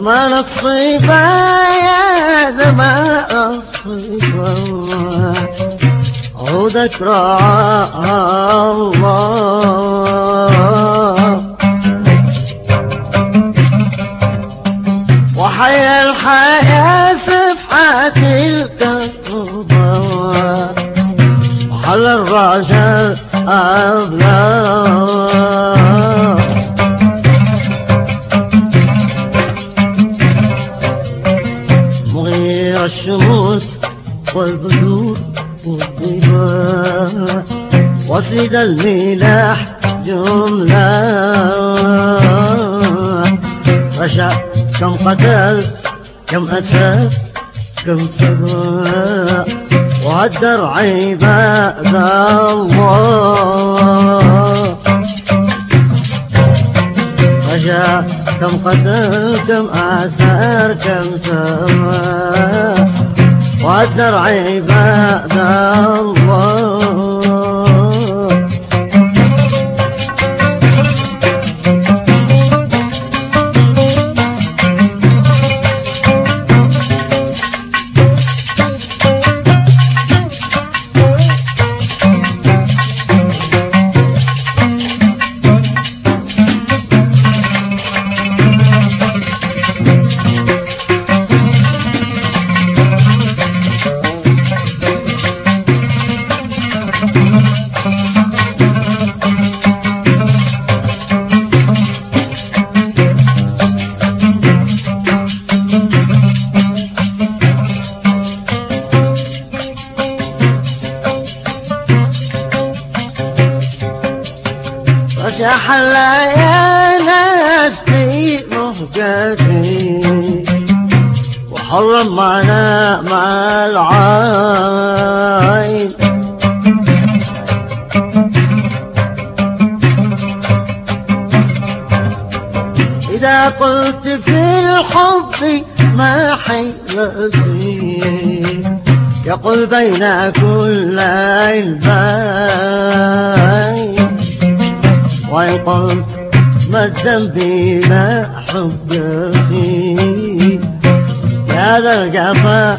زمان الصيبة يا زمان الصيبة عودك رعاها الله وحيا الحياة سفحة الكربة وحل الرجاء أبلاه مغير الشموس والبدور والضباء وصيد الملاح جملة رشا كم قتل كم أسى كم سبا وهدر عباد الله رشا كم قتل كم أسر كم سبا وهدر عباد الله رشح يا ناس في مهجتي وحرم معنا مع العين إذا قلت في الحب ما حيلتي يقول بين كل البين وإن قلت ما الذنب ما حجتي يا ذا الجفا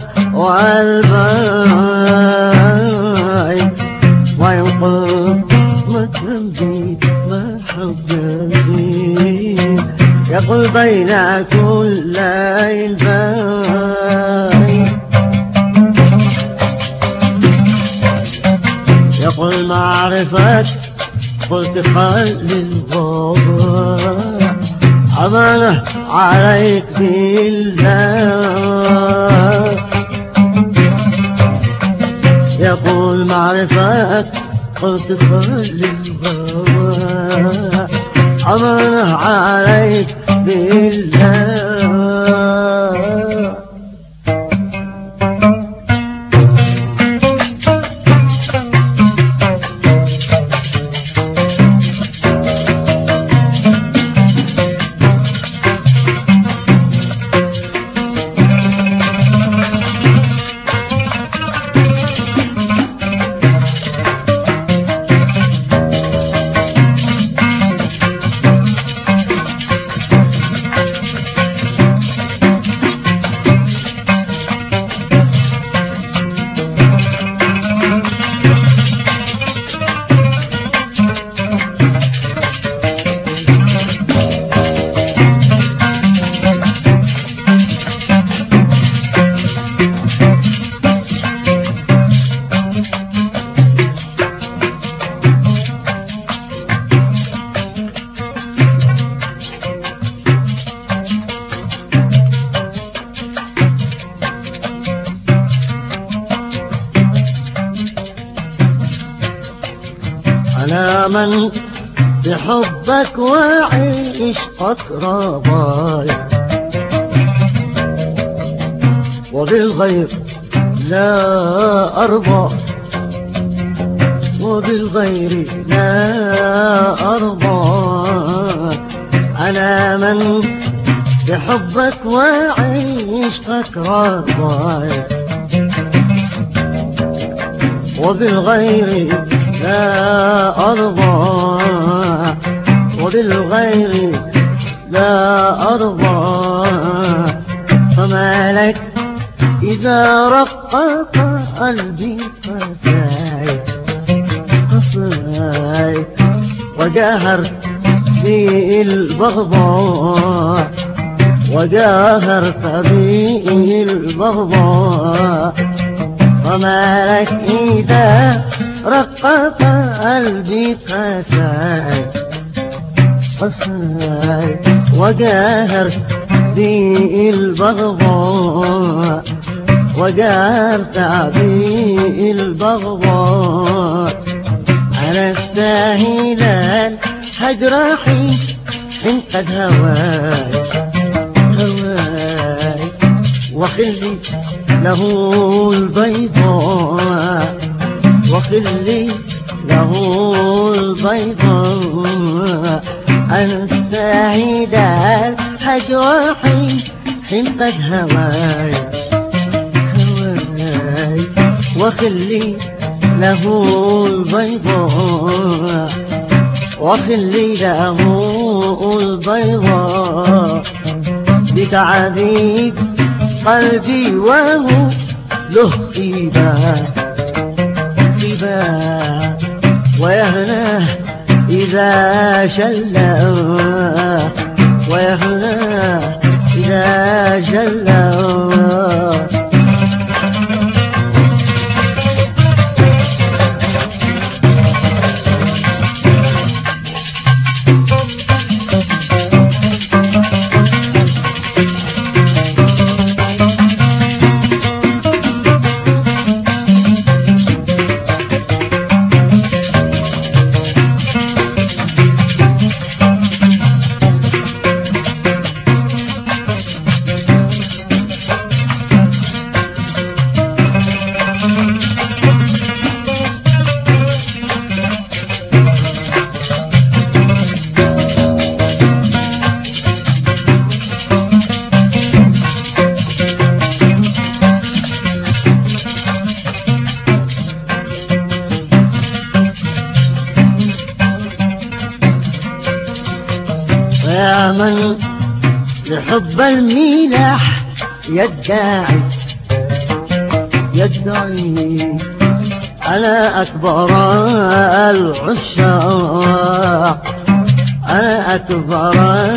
والبين وإن قلت ما الذنب ما حجتي يقول بين كل البين يقول معرفة قلت خلي الغبار أمانة عليك بالله يقول معرفة قلت خلي الغبار أمانة عليك بالله أنا من بحبك وعشقك رضايا وبالغير لا أرضى وبالغير لا أرضى أنا من بحبك وعشقك رضايا وبالغير لا أرضى وبالغير لا أرضى. فما لك إذا رقق قلبي قساي قساي وجاهرت بالبغضاء وجاهرت بالبغضاء. وما لك إذا رقق قلبي قساي قساي وجاهرت بالبغضاء وجاهرت بالبغضاء. أنا استاهل الهجر حين قد هواي هواي وخلي له البيضاء وخلي له البيضاء. أنا استاهل الهجر حين قد هواي هواي وخلي له البيضاء وخلي له البيضاء. بتعذيب قلبي وهو له خيبة ويهناه إذا شلّا ويهناه إذا شلّا. يا من لحب الملاح يدعي أنا أكبر العشاق أنا أكبر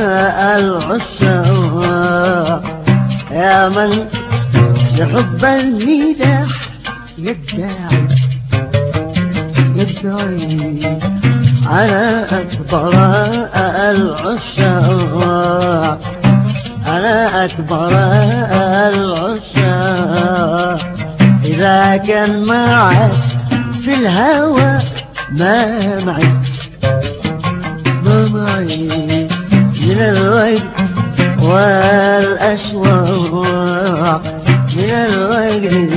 العشاق. يا من لحب الملاح يدعي أنا أكبر العشاق أنا أكبر العشاق. إذا كان معك في الهوى ما معي من الوجد والأشواق من الوجد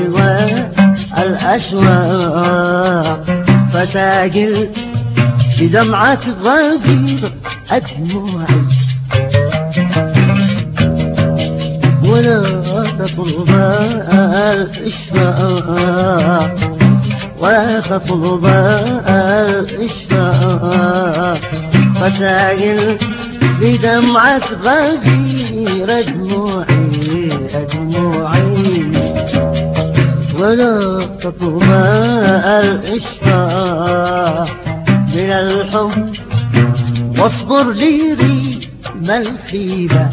والأشواق. فساجل بدمعة غزير أدموعي ولا تطلب الإشفاق ولا تطلب الإشفاق. فساجل بدمعة غزير أدموعي ولا تطلب الإشفاق من الحب. واصبر لي ريم الخيبة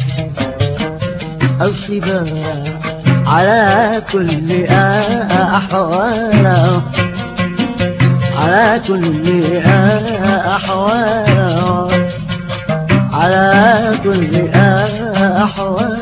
على كل أحواله على كل أحواله على كل أحواله.